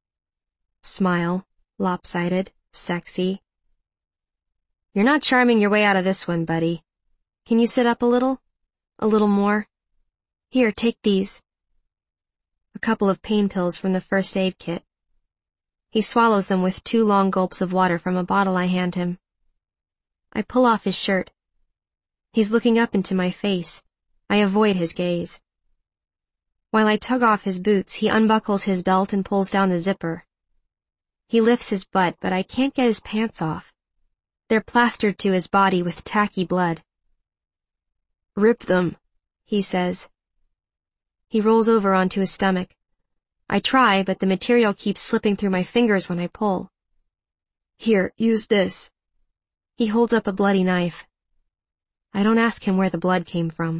B: Smile, lopsided, sexy. You're not charming your way out of this one, buddy. Can you sit up a little? A little more? Here, take these. A couple of pain pills from the first aid kit. He swallows them with 2 long gulps of water from a bottle I hand him. I pull off his shirt. He's looking up into my face. I avoid his gaze. While I tug off his boots, he unbuckles his belt and pulls down the zipper. He lifts his butt, but I can't get his pants off. They're plastered to his body with tacky blood. Rip them, he says. He rolls over onto his stomach. I try, but the material keeps slipping through my fingers when I pull. Here, use this. He holds up a bloody knife. I don't ask him where the blood came from.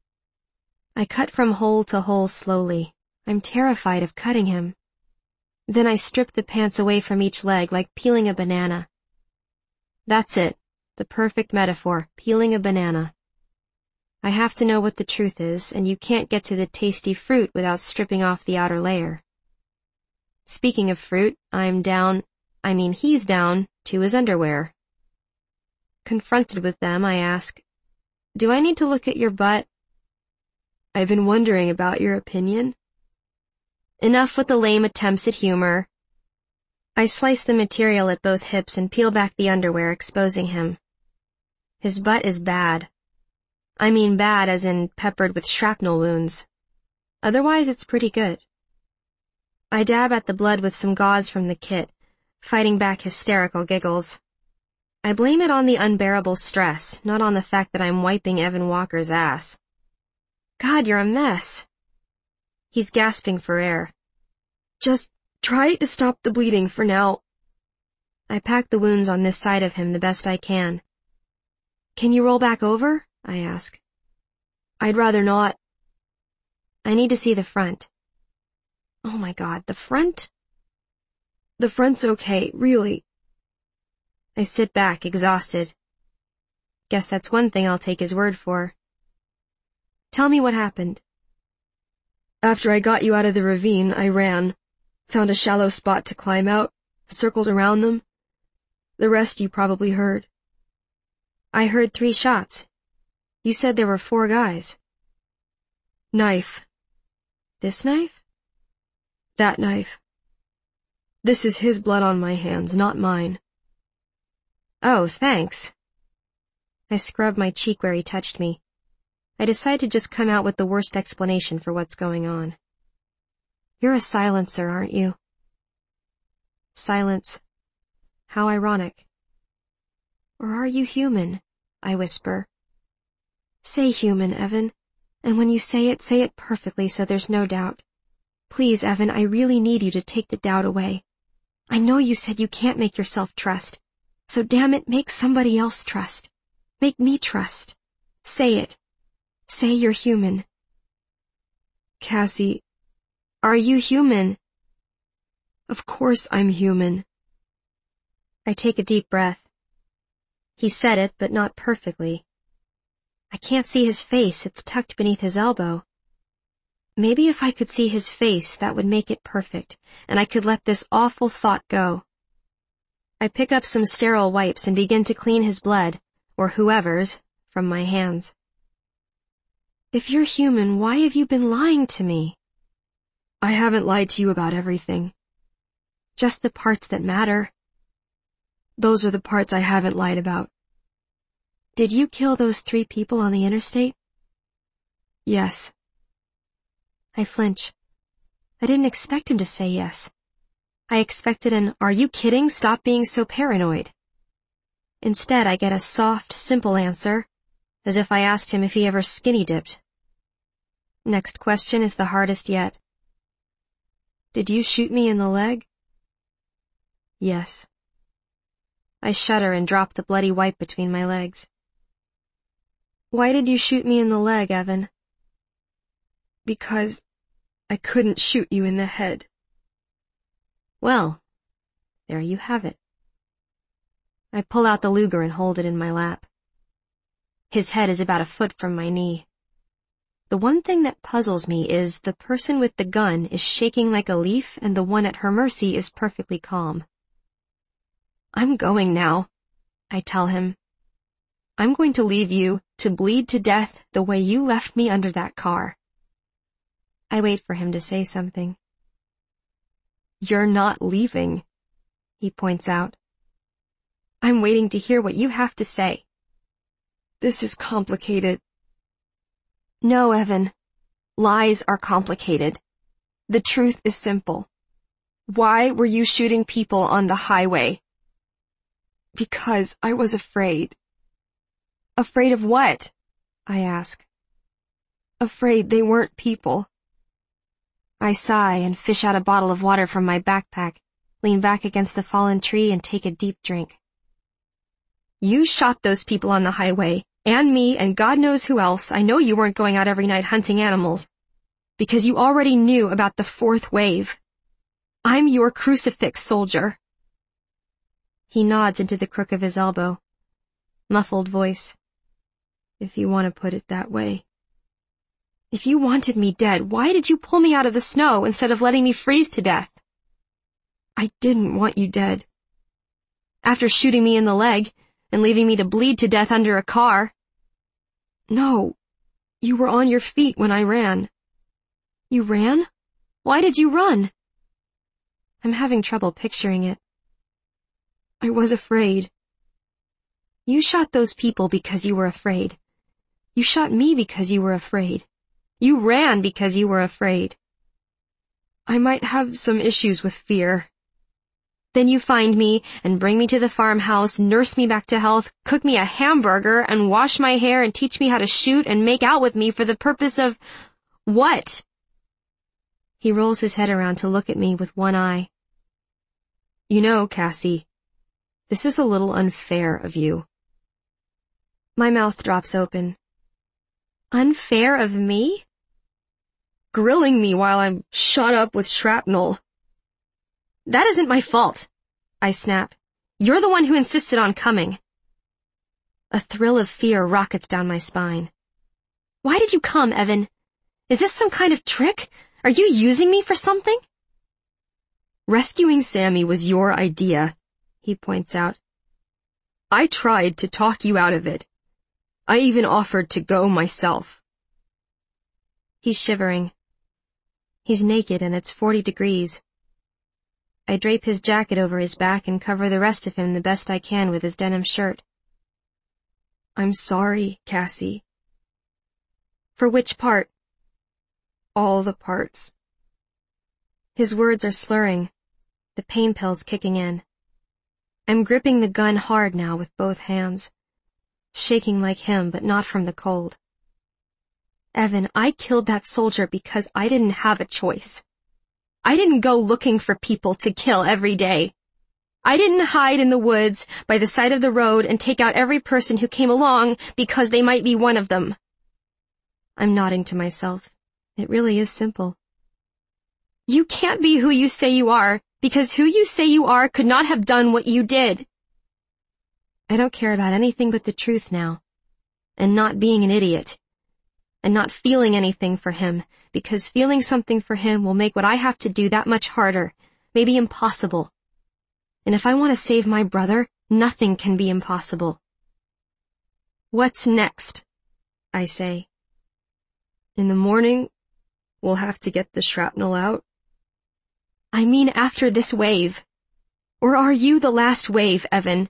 B: I cut from hole to hole slowly. I'm terrified of cutting him. Then I strip the pants away from each leg like peeling a banana. That's it, the perfect metaphor, peeling a banana. I have to know what the truth is, and you can't get to the tasty fruit without stripping off the outer layer. Speaking of fruit, he's down to his underwear. Confronted with them, I ask, do I need to look at your butt? I've been wondering about your opinion. Enough with the lame attempts at humor. I slice the material at both hips and peel back the underwear, exposing him. His butt is bad. I mean bad as in peppered with shrapnel wounds. Otherwise, it's pretty good. I dab at the blood with some gauze from the kit, fighting back hysterical giggles. I blame it on the unbearable stress, not on the fact that I'm wiping Evan Walker's ass. God, you're a mess. He's gasping for air. Just try to stop the bleeding for now. I pack the wounds on this side of him the best I can. Can you roll back over? I ask. I'd rather not. I need to see the front. Oh my God, the front? The front's okay, really. I sit back, exhausted. Guess that's one thing I'll take his word for. Tell me what happened. After I got you out of the ravine, I ran, found a shallow spot to climb out, circled around them. The rest you probably heard. I heard 3 shots. You said there were 4 guys. Knife. This knife? That knife. This is his blood on my hands, not mine. Oh, thanks. I scrubbed my cheek where he touched me. I decide to just come out with the worst explanation for what's going on. You're a silencer, aren't you? Silence. How ironic. Or are you human? I whisper. Say human, Evan. And when you say it perfectly so there's no doubt. Please, Evan, I really need you to take the doubt away. I know you said you can't make yourself trust. So damn it, make somebody else trust. Make me trust. Say it. Say you're human. Cassie, are you human? Of course I'm human. I take a deep breath. He said it, but not perfectly. I can't see his face, it's tucked beneath his elbow. Maybe if I could see his face, that would make it perfect, and I could let this awful thought go. I pick up some sterile wipes and begin to clean his blood, or whoever's, from my hands. If you're human, why have you been lying to me? I haven't lied to you about everything. Just the parts that matter. Those are the parts I haven't lied about. Did you kill those 3 people on the interstate? Yes. I flinch. I didn't expect him to say yes. I expected an, "Are you kidding? Stop being so paranoid." Instead, I get a soft, simple answer, as if I asked him if he ever skinny dipped. Next question is the hardest yet. Did you shoot me in the leg? Yes. I shudder and drop the bloody wipe between my legs. Why did you shoot me in the leg, Evan? Because I couldn't shoot you in the head. Well, there you have it. I pull out the Luger and hold it in my lap. His head is about a foot from my knee. The one thing that puzzles me is the person with the gun is shaking like a leaf and the one at her mercy is perfectly calm. I'm going now, I tell him. I'm going to leave you to bleed to death the way you left me under that car. I wait for him to say something. You're not leaving, he points out. I'm waiting to hear what you have to say. This is complicated. No, Evan. Lies are complicated. The truth is simple. Why were you shooting people on the highway? Because I was afraid. Afraid of what? I ask. Afraid they weren't people. I sigh and fish out a bottle of water from my backpack, lean back against the fallen tree and take a deep drink. You shot those people on the highway, and me, and God knows who else. I know you weren't going out every night hunting animals, because you already knew about the fourth wave. I'm your crucifix soldier. He nods into the crook of his elbow. Muffled voice. If you want to put it that way. If you wanted me dead, why did you pull me out of the snow instead of letting me freeze to death? I didn't want you dead. After shooting me in the leg and leaving me to bleed to death under a car. No, you were on your feet when I ran. You ran? Why did you run? I'm having trouble picturing it. I was afraid. You shot those people because you were afraid. You shot me because you were afraid. You ran because you were afraid. I might have some issues with fear. Then you find me and bring me to the farmhouse, nurse me back to health, cook me a hamburger, and wash my hair and teach me how to shoot and make out with me for the purpose of what? He rolls his head around to look at me with one eye. You know, Cassie, this is a little unfair of you. My mouth drops open. Unfair of me? Grilling me while I'm shot up with shrapnel. That isn't my fault, I snap. You're the one who insisted on coming. A thrill of fear rockets down my spine. Why did you come, Evan? Is this some kind of trick? Are you using me for something? Rescuing Sammy was your idea, he points out. I tried to talk you out of it. I even offered to go myself. He's shivering. He's naked and it's 40 degrees. I drape his jacket over his back and cover the rest of him the best I can with his denim shirt. I'm sorry, Cassie. For which part? All the parts. His words are slurring, the pain pills kicking in. I'm gripping the gun hard now with both hands, shaking like him but not from the cold. Evan, I killed that soldier because I didn't have a choice. I didn't go looking for people to kill every day. I didn't hide in the woods by the side of the road and take out every person who came along because they might be one of them. I'm nodding to myself. It really is simple. You can't be who you say you are, because who you say you are could not have done what you did. I don't care about anything but the truth now, and not being an idiot, and not feeling anything for him, because feeling something for him will make what I have to do that much harder, maybe impossible. And if I want to save my brother, nothing can be impossible. What's next? I say. In the morning, we'll have to get the shrapnel out. I mean after this wave. Or are you the last wave, Evan?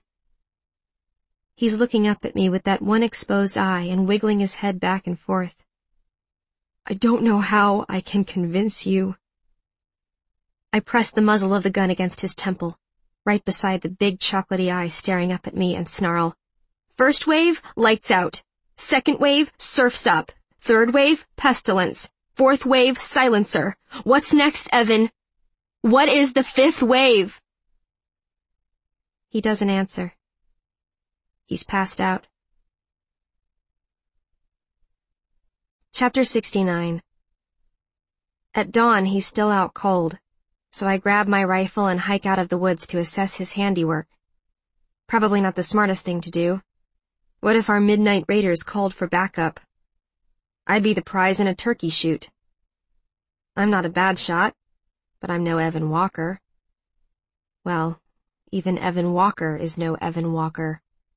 B: He's looking up at me with that one exposed eye and wiggling his head back and forth. I don't know how I can convince you. I press the muzzle of the gun against his temple, right beside the big chocolatey eye staring up at me, and snarl. First wave, lights out. Second wave, surf's up. Third wave, pestilence. Fourth wave, silencer. What's next, Evan? What is the fifth wave? He doesn't answer. He's passed out. Chapter 69. At dawn, he's still out cold, so I grab my rifle and hike out of the woods to assess his handiwork. Probably not the smartest thing to do. What if our midnight raiders called for backup? I'd be the prize in a turkey shoot. I'm not a bad shot, but I'm no Evan Walker. Well, even Evan Walker is no Evan Walker.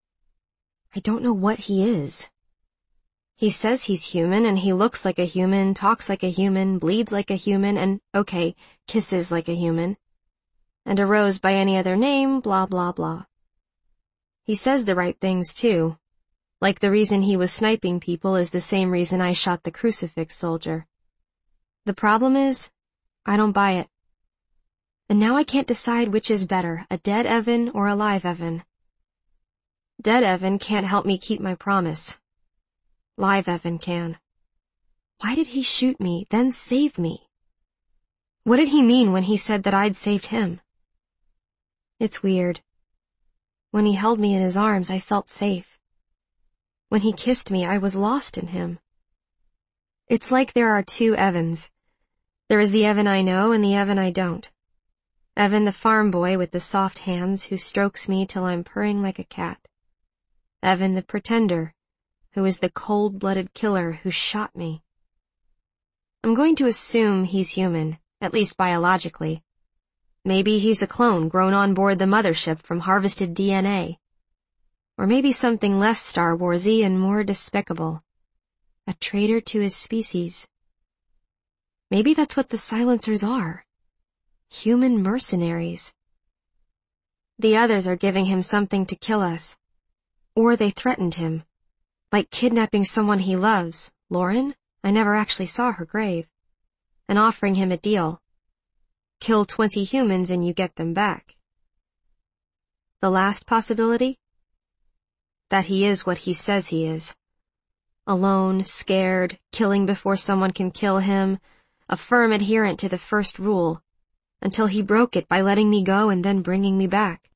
B: I don't know what he is. He says he's human, and he looks like a human, talks like a human, bleeds like a human, and, okay, kisses like a human. And a rose by any other name, blah blah blah. He says the right things, too. Like the reason he was sniping people is the same reason I shot the crucifix soldier. The problem is, I don't buy it. And now I can't decide which is better, a dead Evan or a live Evan. Dead Evan can't help me keep my promise. Live Evan can. Why did he shoot me, then save me? What did he mean when he said that I'd saved him? It's weird. When he held me in his arms, I felt safe. When he kissed me, I was lost in him. It's like there are two Evans. There is the Evan I know and the Evan I don't. Evan the farm boy with the soft hands who strokes me till I'm purring like a cat. Evan the pretender, who is the cold-blooded killer who shot me. I'm going to assume he's human, at least biologically. Maybe he's a clone grown on board the mothership from harvested DNA. Or maybe something less Star Wars-y and more despicable. A traitor to his species. Maybe that's what the silencers are. Human mercenaries. The others are giving him something to kill us. Or they threatened him. Like kidnapping someone he loves, Lauren, I never actually saw her grave, and offering him a deal. Kill 20 humans and you get them back. The last possibility? That he is what he says he is. Alone, scared, killing before someone can kill him, a firm adherent to the first rule, until he broke it by letting me go and then bringing me back.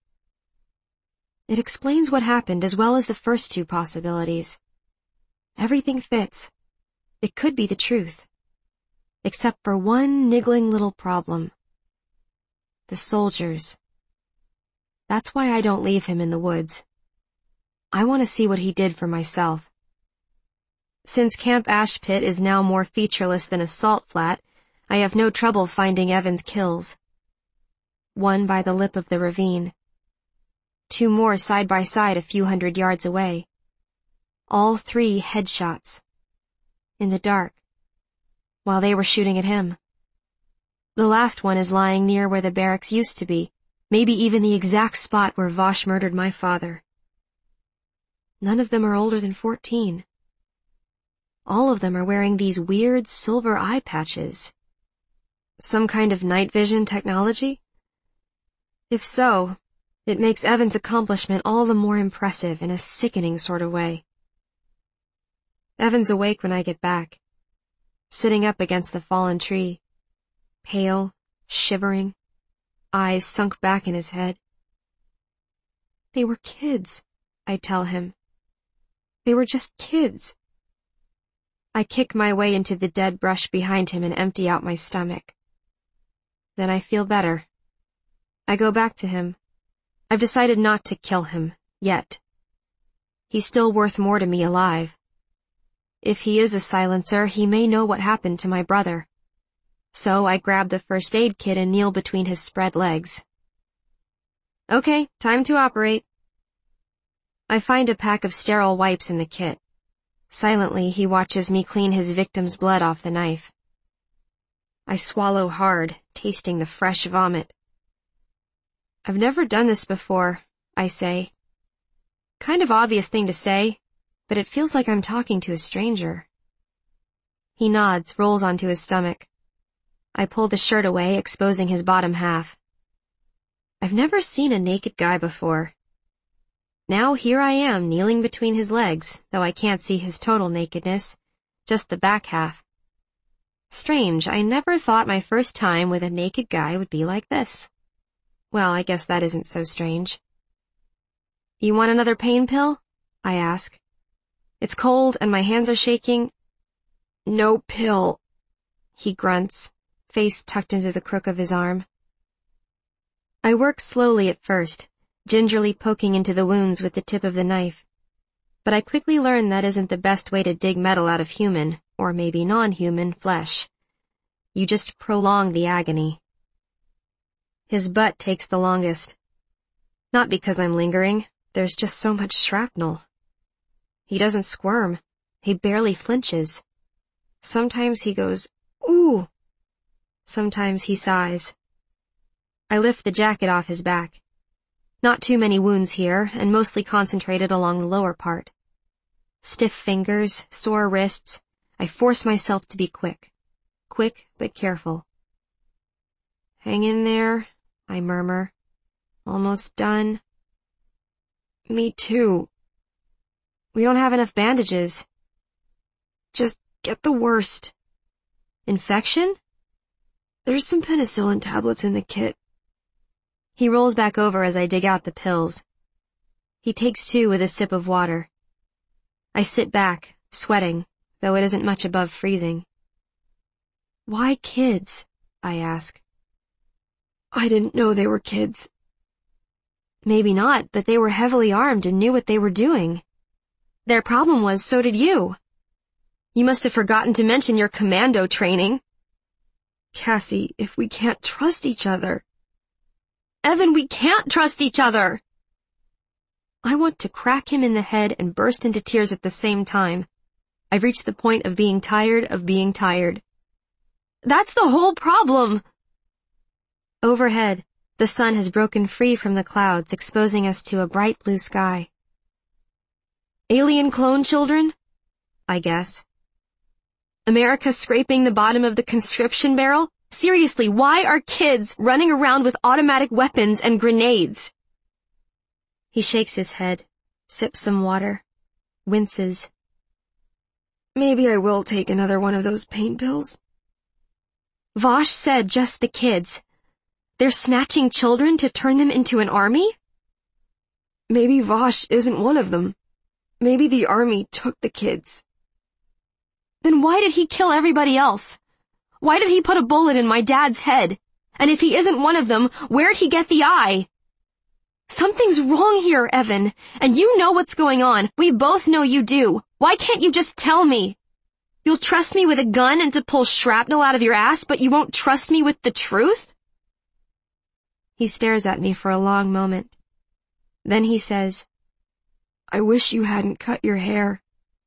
B: It explains what happened as well as the first two possibilities. Everything fits. It could be the truth. Except for one niggling little problem. The soldiers. That's why I don't leave him in the woods. I want to see what he did for myself. Since Camp Ash Pit is now more featureless than a salt flat, I have no trouble finding Evan's kills. One by the lip of the ravine. Two more side by side a few hundred yards away. All three headshots. In the dark. While they were shooting at him. The last one is lying near where the barracks used to be, maybe even the exact spot where Vosh murdered my father. None of them are older than 14. All of them are wearing these weird silver eye patches. Some kind of night vision technology? If so, it makes Evan's accomplishment all the more impressive in a sickening sort of way. Evan's awake when I get back, sitting up against the fallen tree, pale, shivering, eyes sunk back in his head. They were kids, I tell him. They were just kids. I kick my way into the dead brush behind him and empty out my stomach. Then I feel better. I go back to him. I've decided not to kill him, yet. He's still worth more to me alive. If he is a silencer, he may know what happened to my brother. So I grab the first aid kit and kneel between his spread legs. Okay, time to operate. I find a pack of sterile wipes in the kit. Silently, he watches me clean his victim's blood off the knife. I swallow hard, tasting the fresh vomit. I've never done this before, I say. Kind of obvious thing to say, but it feels like I'm talking to a stranger. He nods, rolls onto his stomach. I pull the shirt away, exposing his bottom half. I've never seen a naked guy before. Now here I am, kneeling between his legs, though I can't see his total nakedness, just the back half. Strange, I never thought my first time with a naked guy would be like this. Well, I guess that isn't so strange. You want another pain pill? I ask. It's cold and my hands are shaking. No pill, he grunts, face tucked into the crook of his arm. I work slowly at first, gingerly poking into the wounds with the tip of the knife. But I quickly learn that isn't the best way to dig metal out of human, or maybe non-human, flesh. You just prolong the agony. His butt takes the longest. Not because I'm lingering, there's just so much shrapnel. He doesn't squirm. He barely flinches. Sometimes he goes, "Ooh!" Sometimes he sighs. I lift the jacket off his back. Not too many wounds here, and mostly concentrated along the lower part. Stiff fingers, sore wrists. I force myself to be quick. Quick, but careful. "Hang in there," I murmur. "Almost done." "Me too." "We don't have enough bandages." "Just get the worst." "Infection?" "There's some penicillin tablets in the kit." He rolls back over as I dig out the pills. He takes two with a sip of water. I sit back, sweating, though it isn't much above freezing. "Why kids?" I ask. "I didn't know they were kids." "Maybe not, but they were heavily armed and knew what they were doing. Their problem was, so did you. You must have forgotten to mention your commando training." "Cassie, if we can't trust each other." "Evan, we can't trust each other!" I want to crack him in the head and burst into tears at the same time. I've reached the point of being tired of being tired. That's the whole problem! Overhead, the sun has broken free from the clouds, exposing us to a bright blue sky. Alien clone children? I guess. America scraping the bottom of the conscription barrel? Seriously, why are kids running around with automatic weapons and grenades? He shakes his head, sips some water, winces. "Maybe I will take another one of those pain pills." Vosh said just the kids. They're snatching children to turn them into an army? "Maybe Vosh isn't one of them. Maybe the army took the kids." Then why did he kill everybody else? Why did he put a bullet in my dad's head? And if he isn't one of them, where'd he get the eye? Something's wrong here, Evan, and you know what's going on. We both know you do. Why can't you just tell me? You'll trust me with a gun and to pull shrapnel out of your ass, but you won't trust me with the truth? He stares at me for a long moment. Then he says, "I wish you hadn't cut your hair."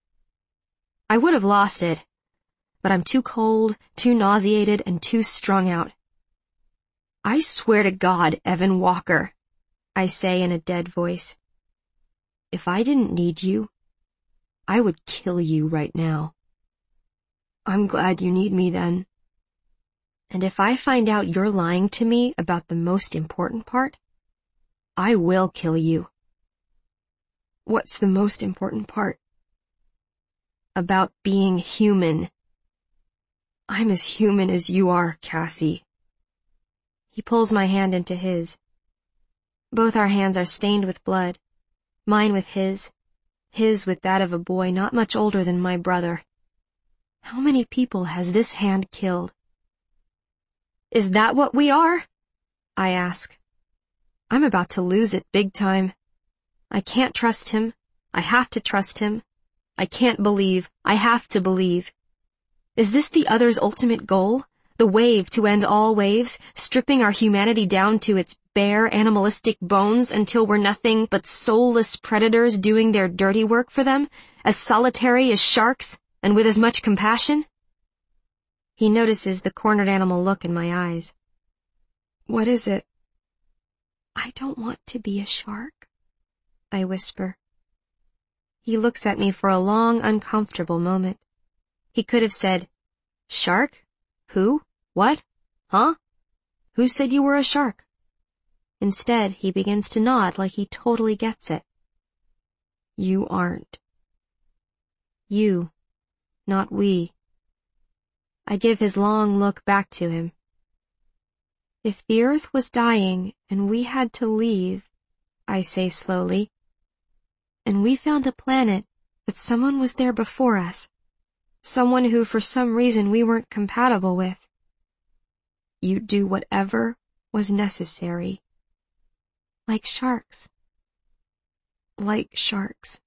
B: I would have lost it, but I'm too cold, too nauseated, and too strung out. "I swear to God, Evan Walker," I say in a dead voice, "if I didn't need you, I would kill you right now." "I'm glad you need me then." "And if I find out you're lying to me about the most important part, I will kill you." "What's the most important part?" "About being human." "I'm as human as you are, Cassie." He pulls my hand into his. Both our hands are stained with blood, mine with his with that of a boy not much older than my brother. How many people has this hand killed? "Is that what we are?" I ask. I'm about to lose it big time. I can't trust him. I have to trust him. I can't believe. I have to believe. Is this the other's ultimate goal? The wave to end all waves, stripping our humanity down to its bare animalistic bones until we're nothing but soulless predators doing their dirty work for them, as solitary as sharks and with as much compassion? He notices the cornered animal look in my eyes. "What is it?" "I don't want to be a shark," I whisper. He looks at me for a long, uncomfortable moment. He could have said, "Shark? Who? What? Huh? Who said you were a shark?" Instead, he begins to nod like he totally gets it. "You aren't." You, not we. I give his long look back to him. "If the earth was dying and we had to leave," I say slowly, "and we found a planet, but someone was there before us, someone who for some reason we weren't compatible with, you'd do whatever was necessary. Like sharks. Like sharks.